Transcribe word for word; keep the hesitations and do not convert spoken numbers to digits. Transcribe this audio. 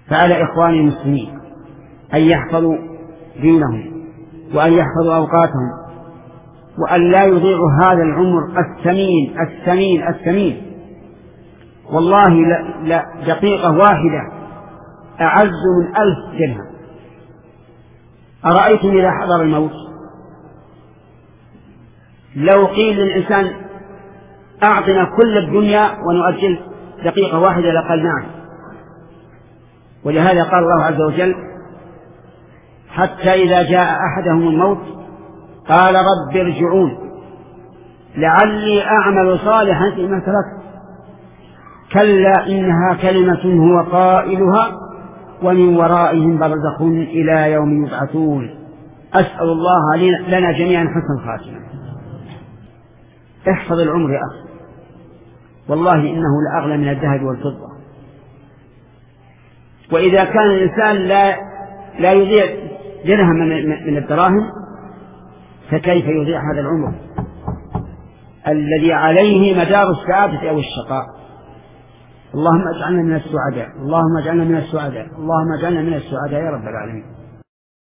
فعلى إخوان المسلمين أن يحفظوا دينهم وأن يحفظوا أوقاتهم وأن لا يضيعوا هذا العمر الثمين الثمين الثمين. والله لا, لا دقيقة واحدة أعز من ألف درهم. أرأيتم إذا حضر الموت لو قيل للإنسان أعطنا كل الدنيا ونؤجل دقيقة واحدة لقال نعم. ولهذا قال الله عز وجل حتى إذا جاء أحدهم الموت قال رب ارجعون لعلي أعمل صالحا فيما تركت كلا إنها كلمة هو قائلها ومن ورائهم برزخ إلى يوم يبعثون. أسأل الله لنا جميعا حسن الخاتمة. احفظ العمر يا أخي، والله إنه لأغلى من الذهب والفضة. وإذا كان الإنسان لا لا يضيع درهم من الدراهم فكيف يضيع هذا العمر الذي عليه مدار السعادة أو الشقاء؟ اللهم اجعلنا من السعداء، اللهم اجعلنا من السعداء، اللهم اجعلنا من السعداء يا رب العالمين.